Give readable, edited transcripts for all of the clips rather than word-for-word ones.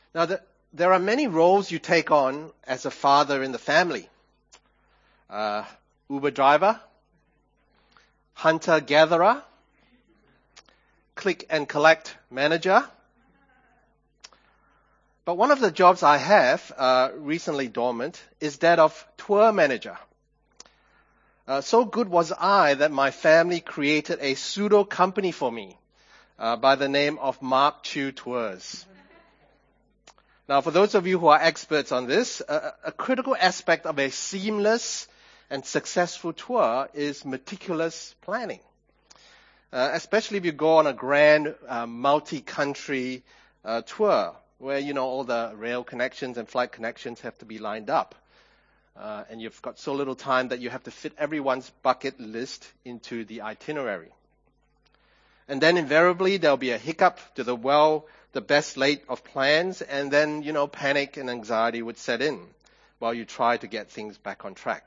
Now, there are many roles you take on as a father in the family. Uber driver, hunter-gatherer, click and collect manager. But one of the jobs I have, recently dormant, is that of tour manager. So good was I that my family created a pseudo company for me by the name of Mark Chu Tours. Now, for those of you who are experts on this, a critical aspect of a seamless and successful tour is meticulous planning. Especially if you go on a grand multi-country tour where, all the rail connections and flight connections have to be lined up. And you've got so little time that you have to fit everyone's bucket list into the itinerary. And then invariably there'll be a hiccup to the best laid of plans, and then, panic and anxiety would set in while you try to get things back on track.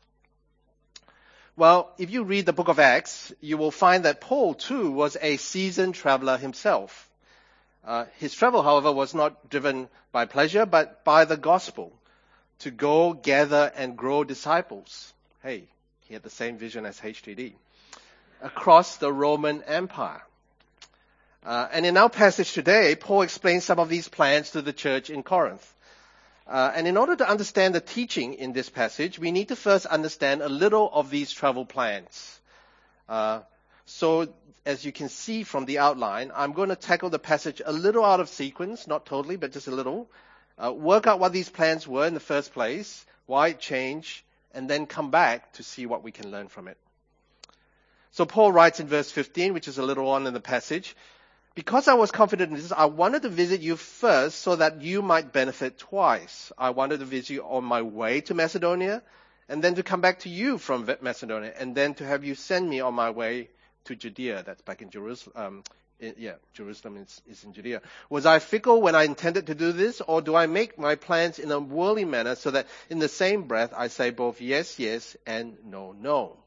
Well, if you read the book of Acts, you will find that Paul, too, was a seasoned traveler himself. His travel, however, was not driven by pleasure, but by the gospel, to go, gather, and grow disciples. Hey, he had the same vision as HTD. Across the Roman Empire. And in our passage today, Paul explains some of these plans to the church in Corinth. And in order to understand the teaching in this passage, we need to first understand a little of these travel plans. So, as you can see from the outline, I'm going to tackle the passage a little out of sequence, not totally, but just a little. Work out what these plans were in the first place, why it changed, and then come back to see what we can learn from it. So Paul writes in verse 15, which is a little on in the passage, "Because I was confident in this, I wanted to visit you first so that you might benefit twice. I wanted to visit you on my way to Macedonia, and then to come back to you from Macedonia, and then to have you send me on my way to Judea." That's back in Jerusalem. Jerusalem is in Judea. "Was I fickle when I intended to do this, or do I make my plans in a worldly manner so that in the same breath I say both yes, yes, and no, no?"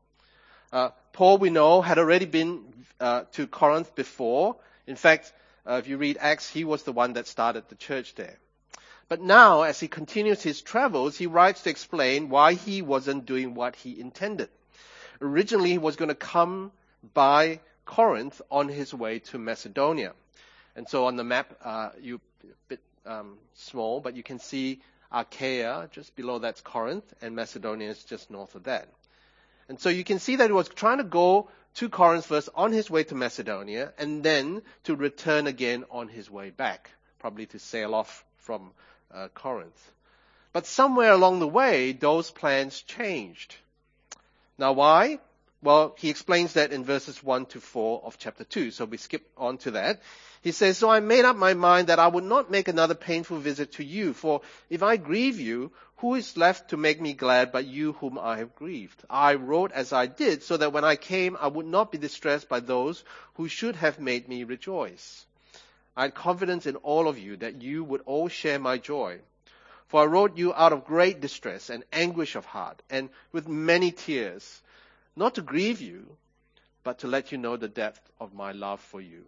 Paul, we know, had already been to Corinth before. In fact, if you read Acts, he was the one that started the church there. But now, as he continues his travels, he writes to explain why he wasn't doing what he intended. Originally, he was going to come by Corinth on his way to Macedonia. And so on the map, a bit small, but you can see Achaia, just below that's Corinth, and Macedonia is just north of that. And so you can see that he was trying to go to Corinth first on his way to Macedonia, and then to return again on his way back, probably to sail off from Corinth. But somewhere along the way, those plans changed. Now why? Well, he explains that in verses 1 to 4 of chapter 2, so we skip on to that. He says, "So I made up my mind that I would not make another painful visit to you, for if I grieve you, who is left to make me glad but you whom I have grieved? I wrote as I did, so that when I came I would not be distressed by those who should have made me rejoice. I had confidence in all of you that you would all share my joy. For I wrote you out of great distress and anguish of heart, and with many tears, not to grieve you, but to let you know the depth of my love for you."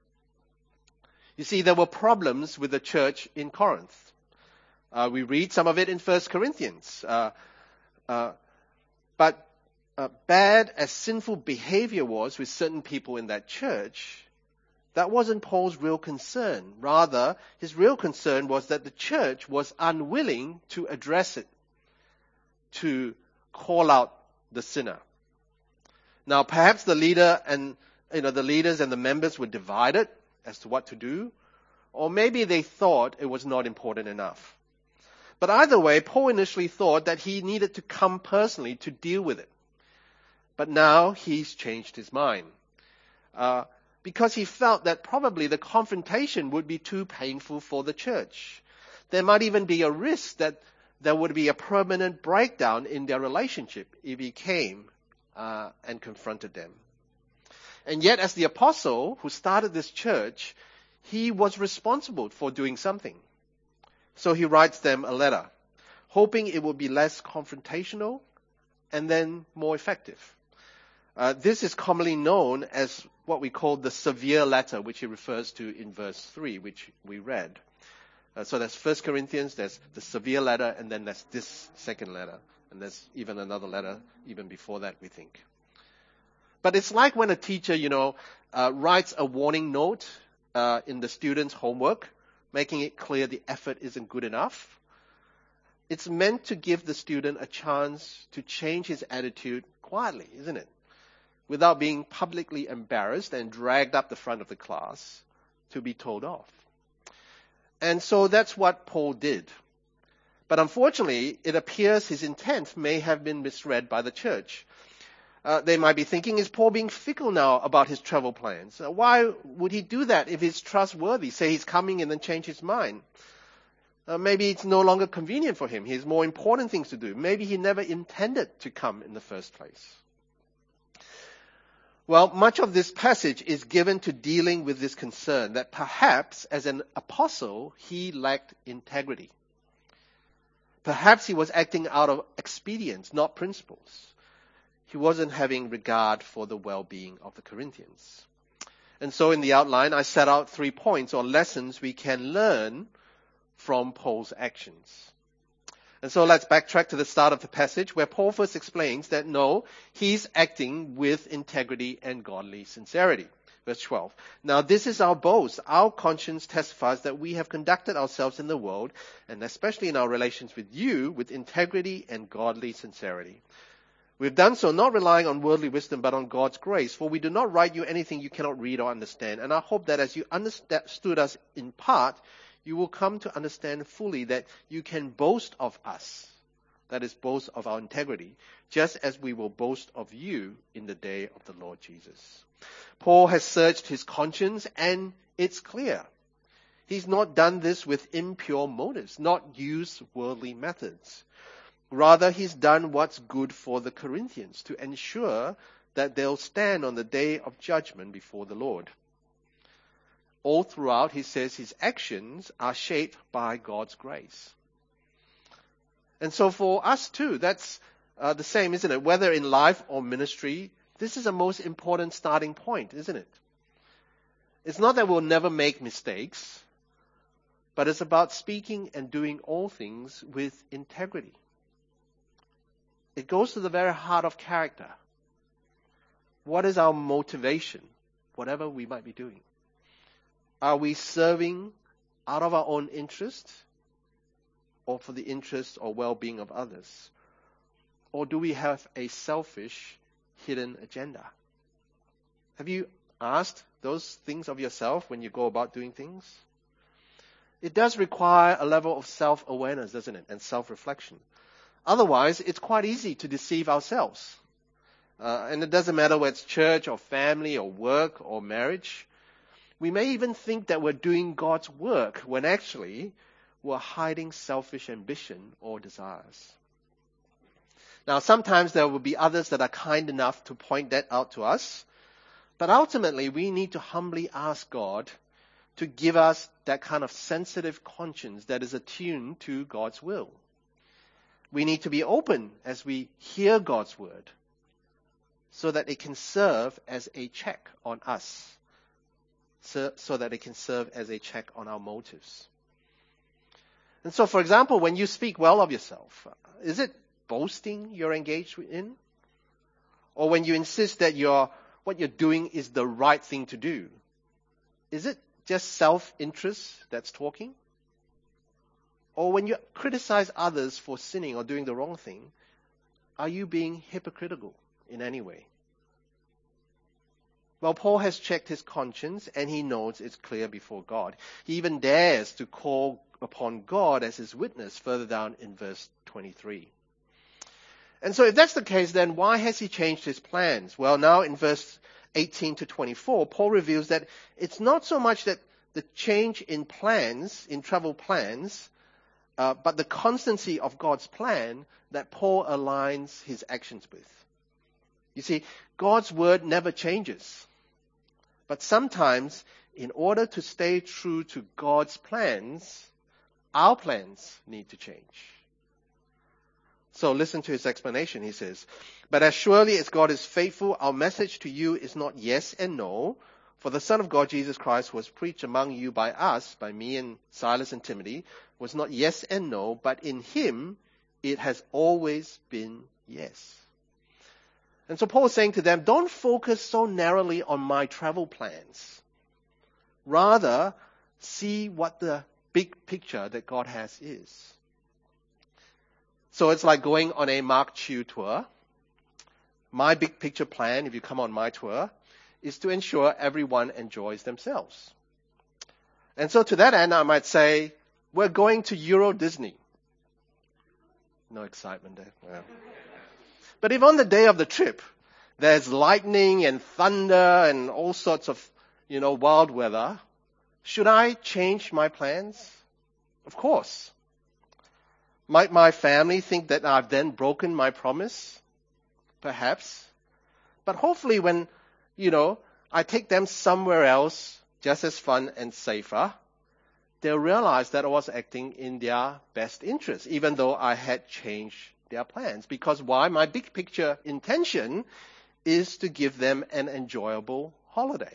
You see, there were problems with the church in Corinth. We read some of it in 1 Corinthians. But bad as sinful behavior was with certain people in that church, that wasn't Paul's real concern. Rather, his real concern was that the church was unwilling to address it, to call out the sinner. Now, perhaps the leaders and the members were divided as to what to do, or maybe they thought it was not important enough. But either way, Paul initially thought that he needed to come personally to deal with it. But now he's changed his mind. Because he felt that probably the confrontation would be too painful for the church. There might even be a risk that there would be a permanent breakdown in their relationship if he came and confronted them. And yet, as the apostle who started this church, he was responsible for doing something. So he writes them a letter, hoping it would be less confrontational and then more effective. This is commonly known as what we call the severe letter, which he refers to in verse 3, which we read. So there's 1 Corinthians, there's the severe letter, and then there's this second letter. And there's even another letter even before that, we think. But it's like when a teacher, writes a warning note in the student's homework, making it clear the effort isn't good enough. It's meant to give the student a chance to change his attitude quietly, isn't it? Without being publicly embarrassed and dragged up the front of the class to be told off. And so that's what Paul did. But unfortunately, it appears his intent may have been misread by the church. They might be thinking, is Paul being fickle now about his travel plans? Why would he do that if he's trustworthy? Say he's coming and then change his mind. Maybe it's no longer convenient for him. He has more important things to do. Maybe he never intended to come in the first place. Well, much of this passage is given to dealing with this concern that perhaps as an apostle, he lacked integrity. Perhaps he was acting out of expedience, not principles. He wasn't having regard for the well-being of the Corinthians. And so in the outline, I set out 3 points or lessons we can learn from Paul's actions. And so let's backtrack to the start of the passage where Paul first explains that no, he's acting with integrity and godly sincerity. Verse 12. Now this is our boast. Our conscience testifies that we have conducted ourselves in the world, and especially in our relations with you, with integrity and godly sincerity. We've done so not relying on worldly wisdom, but on God's grace. For we do not write you anything you cannot read or understand. And I hope that as you understood us in part, you will come to understand fully that you can boast of us. That is, boast of our integrity, just as we will boast of you in the day of the Lord Jesus. Paul has searched his conscience, and it's clear. He's not done this with impure motives, not used worldly methods. Rather, he's done what's good for the Corinthians to ensure that they'll stand on the day of judgment before the Lord. All throughout, he says his actions are shaped by God's grace. And so for us too, that's the same, isn't it? Whether in life or ministry, this is a most important starting point, isn't it? It's not that we'll never make mistakes, but it's about speaking and doing all things with integrity. It goes to the very heart of character. What is our motivation, whatever we might be doing? Are we serving out of our own interest or for the interest or well-being of others? Or do we have a selfish, hidden agenda? Have you asked those things of yourself when you go about doing things? It does require a level of self-awareness, doesn't it, and self-reflection. Otherwise, it's quite easy to deceive ourselves. And it doesn't matter whether it's church or family or work or marriage. We may even think that we're doing God's work when actually we're hiding selfish ambition or desires. Now, sometimes there will be others that are kind enough to point that out to us, but ultimately we need to humbly ask God to give us that kind of sensitive conscience that is attuned to God's will. We need to be open as we hear God's word so that it can serve as a check on us. So that it can serve as a check on our motives. And so, for example, when you speak well of yourself, is it boasting you're engaged in? Or when you insist that what you're doing is the right thing to do, is it just self-interest that's talking? Or when you criticize others for sinning or doing the wrong thing, are you being hypocritical in any way? Well, Paul has checked his conscience and he knows it's clear before God. He even dares to call upon God as his witness further down in verse 23. And so if that's the case, then why has he changed his plans? Well, now in verse 18 to 24, Paul reveals that it's not so much that the change in plans, in travel plans, but the constancy of God's plan that Paul aligns his actions with. You see, God's word never changes. But sometimes, in order to stay true to God's plans, our plans need to change. So listen to his explanation. He says, "But as surely as God is faithful, our message to you is not yes and no, For the Son of God, Jesus Christ, who was preached among you by us, by me and Silas and Timothy, was not yes and no, but in him it has always been yes. And so Paul is saying to them, don't focus so narrowly on my travel plans. Rather, see what the big picture that God has is. So it's like going on a Mark Chu tour. My big picture plan, if you come on my tour, is to ensure everyone enjoys themselves. And so to that end, I might say, we're going to Euro Disney. No excitement there. Yeah. But if on the day of the trip, there's lightning and thunder and all sorts of, wild weather, should I change my plans? Of course. Might my family think that I've then broken my promise? Perhaps. But hopefully when, I take them somewhere else just as fun and safer, they'll realize that I was acting in their best interest, even though I had changed their plans. Because why? My big picture intention is to give them an enjoyable holiday.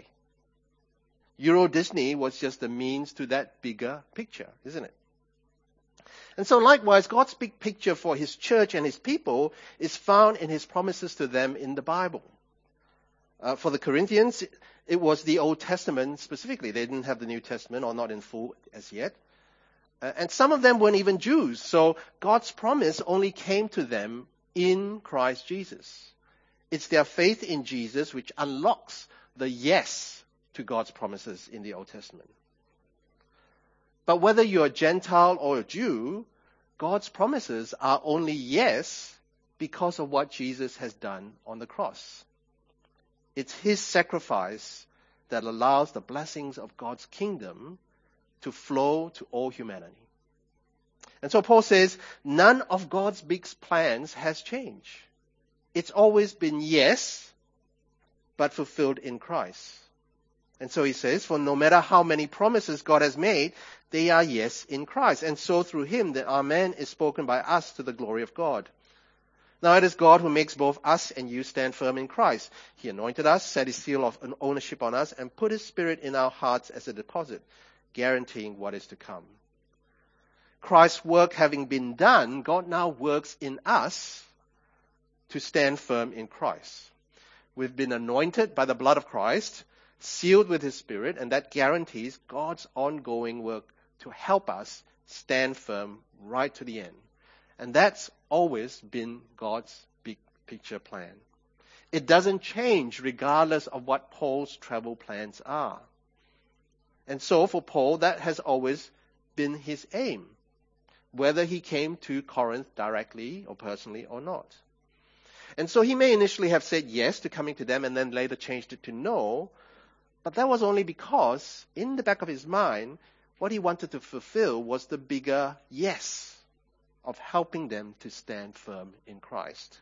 Euro Disney was just the means to that bigger picture, isn't it? And so likewise, God's big picture for his church and his people is found in his promises to them in the Bible. For the Corinthians, it was the Old Testament specifically. They didn't have the New Testament, or not in full as yet. And some of them weren't even Jews. So God's promise only came to them in Christ Jesus. It's their faith in Jesus which unlocks the yes to God's promises in the Old Testament. But whether you're a Gentile or a Jew, God's promises are only yes because of what Jesus has done on the cross. It's his sacrifice that allows the blessings of God's kingdom to flow to all humanity. And so Paul says, none of God's big plans has changed. It's always been yes, but fulfilled in Christ. And so he says, for no matter how many promises God has made, they are yes in Christ. And so through him, the Amen is spoken by us to the glory of God. Now it is God who makes both us and you stand firm in Christ. He anointed us, set his seal of ownership on us, and put his Spirit in our hearts as a deposit, guaranteeing what is to come. Christ's work having been done, God now works in us to stand firm in Christ. We've been anointed by the blood of Christ, sealed with his Spirit, and that guarantees God's ongoing work to help us stand firm right to the end. And that's always been God's big picture plan. It doesn't change regardless of what Paul's travel plans are. And so for Paul, that has always been his aim, whether he came to Corinth directly or personally or not. And so he may initially have said yes to coming to them and then later changed it to no, but that was only because in the back of his mind, what he wanted to fulfill was the bigger yes of helping them to stand firm in Christ.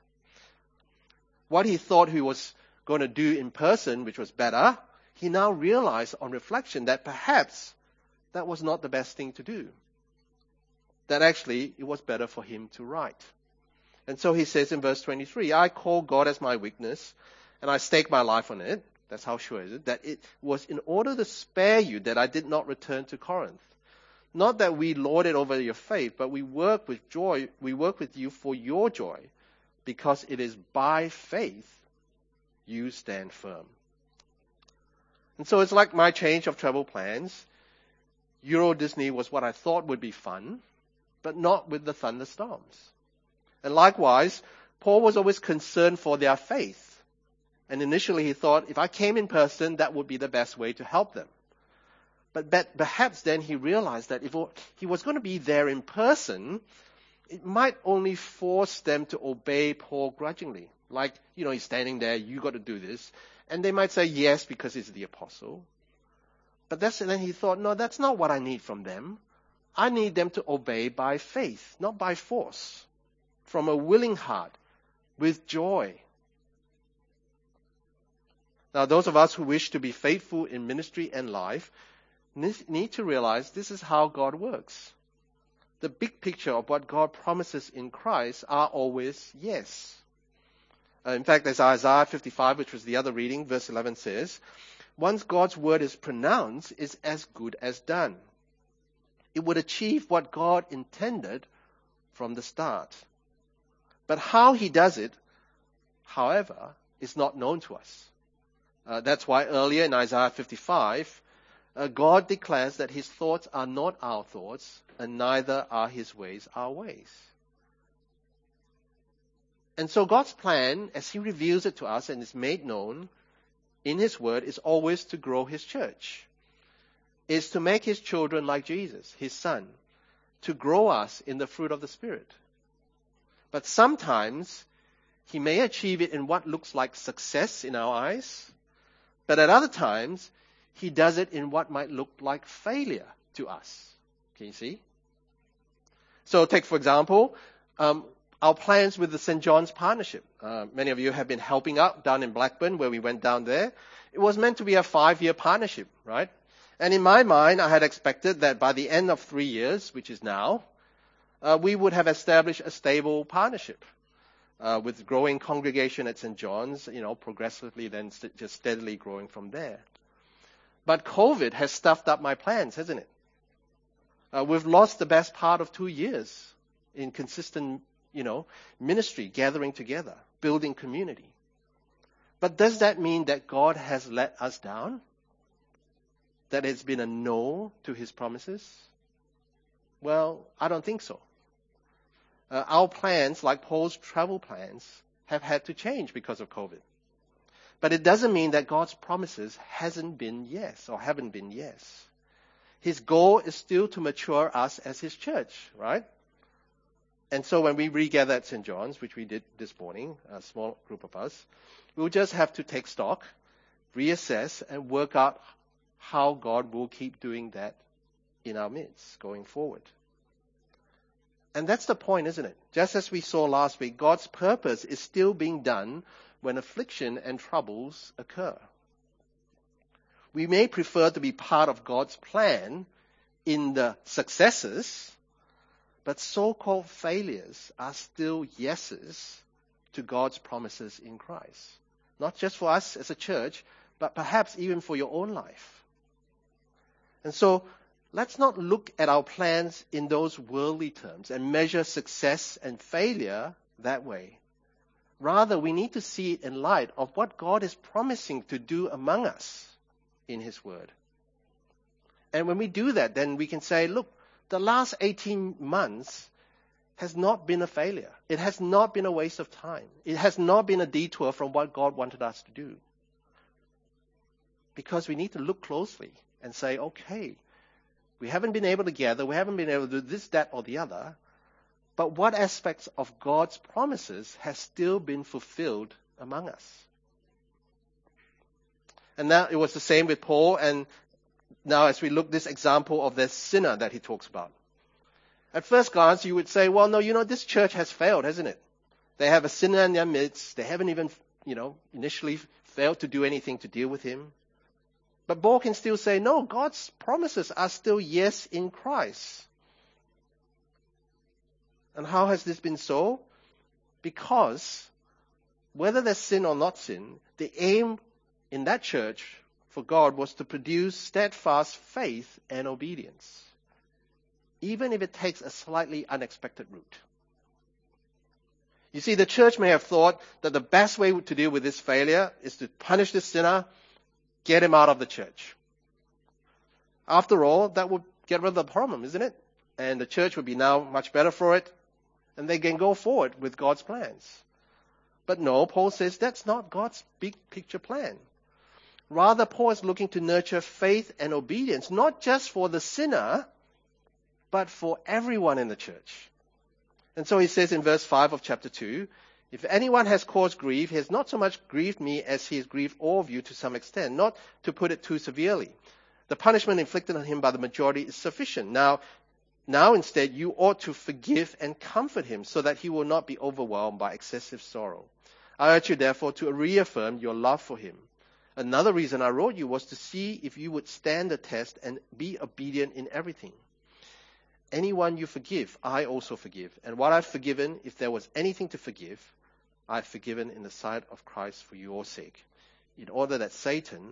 What he thought he was going to do in person, which was better, he now realized on reflection that perhaps that was not the best thing to do. That actually it was better for him to write. And so he says in verse 23, I call God as my witness, and I stake my life on it. That's how sure is it, that it was in order to spare you that I did not return to Corinth. Not that we lord it over your faith, but we work with joy. We work with you for your joy, because it is by faith you stand firm. And so it's like my change of travel plans. Euro Disney was what I thought would be fun, but not with the thunderstorms. And likewise, Paul was always concerned for their faith. And initially he thought, if I came in person, that would be the best way to help them. But perhaps then he realized that if he was going to be there in person, it might only force them to obey Paul grudgingly. Like, he's standing there, you got to do this. And they might say yes because he's the apostle. But then he thought, no, that's not what I need from them. I need them to obey by faith, not by force. From a willing heart, with joy. Now, those of us who wish to be faithful in ministry and life need to realize this is how God works. The big picture of what God promises in Christ are always yes. In fact, as Isaiah 55, which was the other reading, verse 11 says, once God's word is pronounced, is as good as done. It would achieve what God intended from the start. But how he does it, however, is not known to us. That's why earlier in Isaiah 55, God declares that his thoughts are not our thoughts, and neither are his ways our ways. And so God's plan, as he reveals it to us and is made known in his word, is always to grow his church, is to make his children like Jesus, his son, to grow us in the fruit of the Spirit. But sometimes he may achieve it in what looks like success in our eyes, but at other times he does it in what might look like failure to us. Can you see? So take, for example, our plans with the St. John's Partnership. Many of you have been helping out down in Blackburn where we went down there. It was meant to be a 5-year partnership, right? And in my mind, I had expected that by the end of 3 years, which is now, we would have established a stable partnership with growing congregation at St. John's, progressively then just steadily growing from there. But COVID has stuffed up my plans, hasn't it? We've lost the best part of 2 years in consistent, ministry, gathering together, building community. But does that mean that God has let us down? That it's been a no to his promises? Well, I don't think so. Our plans, like Paul's travel plans, have had to change because of COVID. But it doesn't mean that God's promises haven't been yes. His goal is still to mature us as his church, right? And so when we regather at St. John's, which we did this morning, a small group of us, we'll just have to take stock, reassess, and work out how God will keep doing that in our midst going forward. And that's the point, isn't it? Just as we saw last week, God's purpose is still being done when affliction and troubles occur. We may prefer to be part of God's plan in the successes, but so-called failures are still yeses to God's promises in Christ. Not just for us as a church, but perhaps even for your own life. And so, let's not look at our plans in those worldly terms and measure success and failure that way. Rather, we need to see it in light of what God is promising to do among us in his word. And when we do that, then we can say, look, the last 18 months has not been a failure. It has not been a waste of time. It has not been a detour from what God wanted us to do. Because we need to look closely and say, okay, we haven't been able to gather, we haven't been able to do this, that, or the other, but what aspects of God's promises has still been fulfilled among us? And now it was the same with Paul, and now as we look this example of the sinner that he talks about. At first glance, you would say, well, no, this church has failed, hasn't it? They have a sinner in their midst. They haven't even, initially failed to do anything to deal with him. But Paul can still say, no, God's promises are still yes in Christ. And how has this been so? Because whether there's sin or not sin, the aim in that church for God was to produce steadfast faith and obedience, even if it takes a slightly unexpected route. You see, the church may have thought that the best way to deal with this failure is to punish the sinner, get him out of the church. After all, that would get rid of the problem, isn't it? And the church would be now much better for it, and they can go forward with God's plans. But no, Paul says that's not God's big picture plan. Rather, Paul is looking to nurture faith and obedience, not just for the sinner, but for everyone in the church. And so he says in verse 5 of chapter 2, if anyone has caused grief, he has not so much grieved me as he has grieved all of you to some extent, not to put it too severely. The punishment inflicted on him by the majority is sufficient. Now instead, you ought to forgive and comfort him so that he will not be overwhelmed by excessive sorrow. I urge you, therefore, to reaffirm your love for him. Another reason I wrote you was to see if you would stand the test and be obedient in everything. Anyone you forgive, I also forgive. And what I've forgiven, if there was anything to forgive, I've forgiven in the sight of Christ for your sake, in order that Satan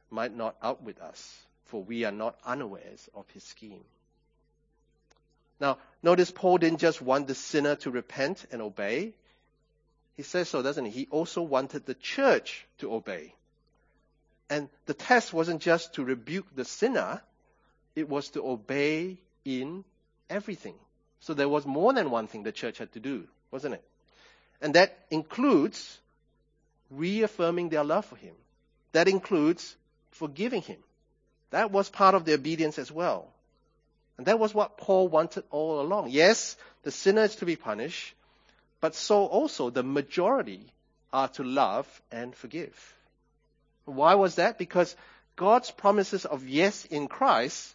might not outwit us, for we are not unawares of his scheme. Now, notice Paul didn't just want the sinner to repent and obey. He says so, doesn't he? He also wanted the church to obey. And the test wasn't just to rebuke the sinner, it was to obey in everything. So there was more than one thing the church had to do, wasn't it? And that includes reaffirming their love for him. That includes forgiving him. That was part of the obedience as well. And that was what Paul wanted all along. Yes, the sinner is to be punished, but so also the majority are to love and forgive. Why was that? Because God's promises of yes in Christ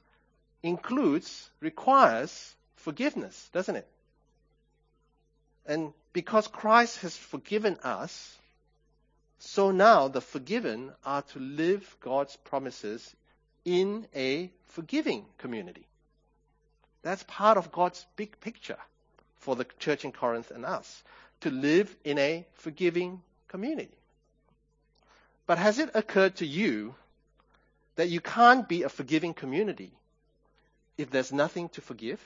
requires forgiveness, doesn't it? And because Christ has forgiven us, so now the forgiven are to live God's promises in a forgiving community. That's part of God's big picture for the church in Corinth and us, to live in a forgiving community. But has it occurred to you that you can't be a forgiving community if there's nothing to forgive?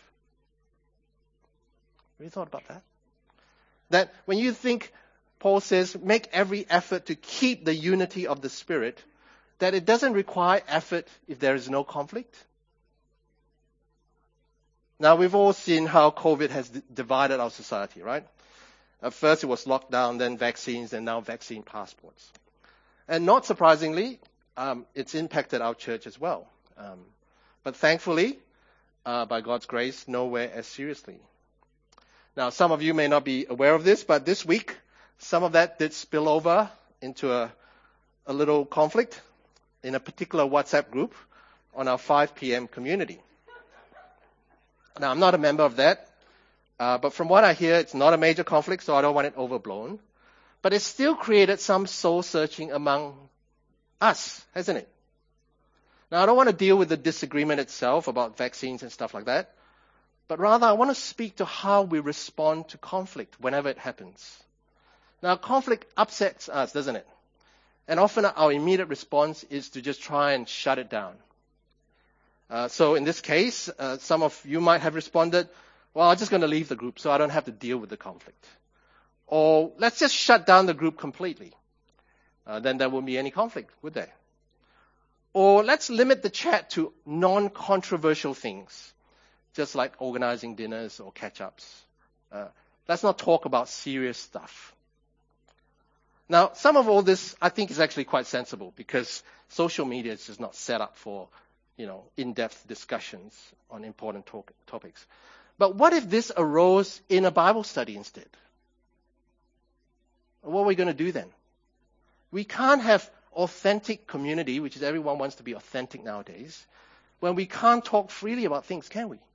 Have you thought about that? That when you think, Paul says, make every effort to keep the unity of the Spirit, that it doesn't require effort if there is no conflict? Now, we've all seen how COVID has divided our society, right? At first it was lockdown, then vaccines, and now vaccine passports. And not surprisingly, it's impacted our church as well. But thankfully, by God's grace, nowhere as seriously. Now, some of you may not be aware of this, but this week, some of that did spill over into a little conflict in a particular WhatsApp group on our 5 p.m. community. Now, I'm not a member of that, but from what I hear, it's not a major conflict, so I don't want it overblown. But it still created some soul-searching among us, hasn't it? Now, I don't want to deal with the disagreement itself about vaccines and stuff like that, but rather I want to speak to how we respond to conflict whenever it happens. Now, conflict upsets us, doesn't it? And often our immediate response is to just try and shut it down. So in this case, some of you might have responded, well, I'm just going to leave the group so I don't have to deal with the conflict. Or let's just shut down the group completely. Then there won't be any conflict, would there? Or let's limit the chat to non-controversial things, just like organizing dinners or catch-ups. Let's not talk about serious stuff. Now, some of all this, I think, is actually quite sensible because social media is just not set up for, in-depth discussions on important topics. But what if this arose in a Bible study instead? What are we going to do then? We can't have authentic community, which is everyone wants to be authentic nowadays, when we can't talk freely about things, can we?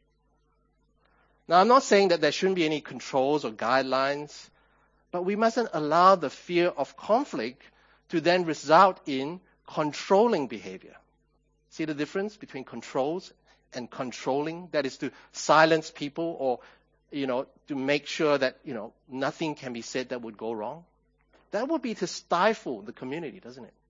Now, I'm not saying that there shouldn't be any controls or guidelines, but we mustn't allow the fear of conflict to then result in controlling behavior. See the difference between controls and controlling? That is to silence people or, to make sure that, nothing can be said that would go wrong. That would be to stifle the community, doesn't it?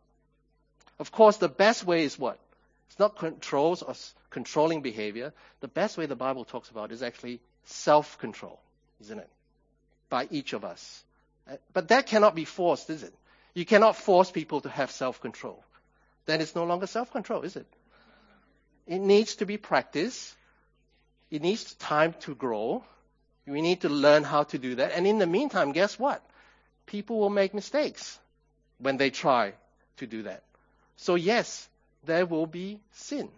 Of course, the best way is what? It's not controls or controlling behavior. The best way the Bible talks about is actually self-control, isn't it? By each of us. But that cannot be forced, is it? You cannot force people to have self-control. Then it's no longer self-control, is it? It needs to be practiced. It needs time to grow. We need to learn how to do that. And in the meantime, guess what? People will make mistakes when they try to do that. So yes, there will be sin.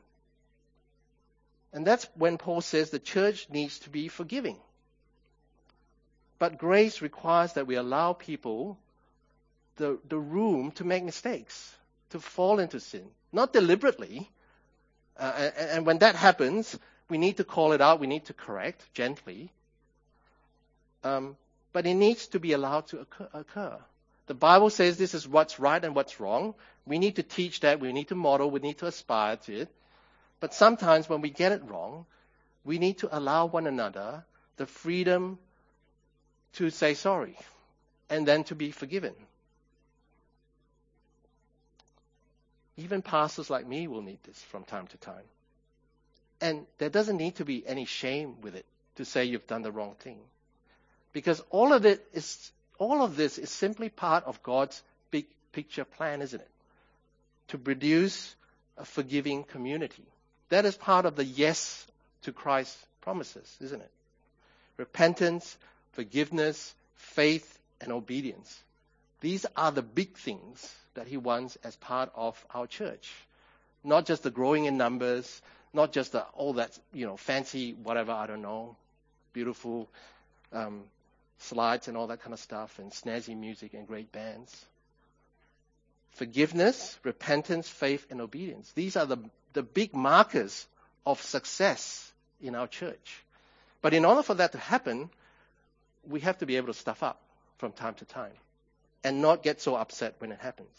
And that's when Paul says the church needs to be forgiving. But grace requires that we allow people the room to make mistakes, to fall into sin. Not deliberately. And when that happens, we need to call it out. We need to correct gently. But it needs to be allowed to occur. The Bible says this is what's right and what's wrong. We need to teach that. We need to model. We need to aspire to it. But sometimes when we get it wrong, we need to allow one another the freedom to say sorry and then to be forgiven. Even pastors like me will need this from time to time. And there doesn't need to be any shame with it to say you've done the wrong thing. Because all of this is simply part of God's big picture plan, isn't it? To produce a forgiving community. That is part of the yes to Christ promises, isn't it? Repentance, forgiveness, faith, and obedience. These are the big things that he wants as part of our church. Not just the growing in numbers, not just all that, fancy, whatever, I don't know, beautiful slides and all that kind of stuff, and snazzy music and great bands. Forgiveness, repentance, faith, and obedience. These are the big markers of success in our church. But in order for that to happen, we have to be able to stuff up from time to time and not get so upset when it happens.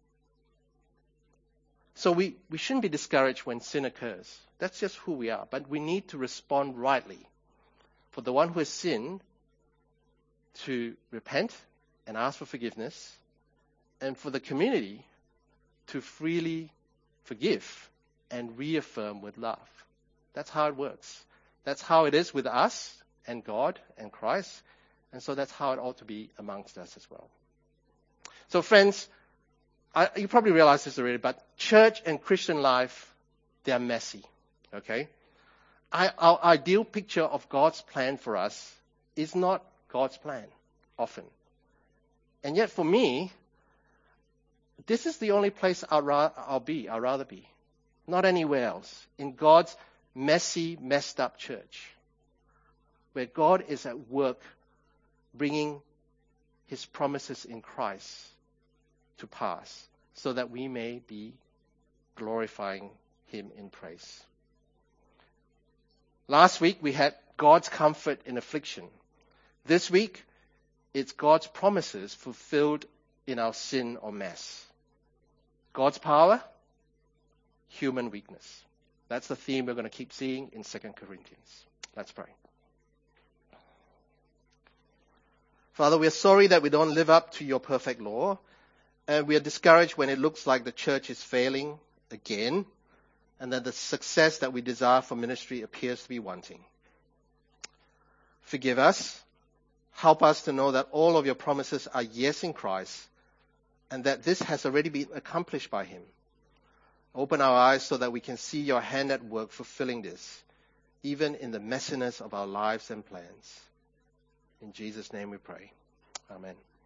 So we shouldn't be discouraged when sin occurs. That's just who we are. But we need to respond rightly. For the one who has sinned, to repent and ask for forgiveness, and for the community to freely forgive and reaffirm with love. That's how it works. That's how it is with us and God and Christ. And so that's how it ought to be amongst us as well. So friends, you probably realize this already, but church and Christian life, they're messy. Okay? Our ideal picture of God's plan for us is not God's plan, often. And yet for me, this is the only place I'd rather be. Not anywhere else. In God's messy, messed up church. Where God is at work bringing his promises in Christ to pass, so that we may be glorifying him in praise. Last week we had God's comfort in affliction. This week it's God's promises fulfilled in our sin or mess. God's power, human weakness. That's the theme we're going to keep seeing in 2 Corinthians. Let's pray. Father, we are sorry that we don't live up to your perfect law, and we are discouraged when it looks like the church is failing again, and that the success that we desire for ministry appears to be wanting. Forgive us. Help us to know that all of your promises are yes in Christ, and that this has already been accomplished by him. Open our eyes so that we can see your hand at work fulfilling this, even in the messiness of our lives and plans. In Jesus' name we pray. Amen.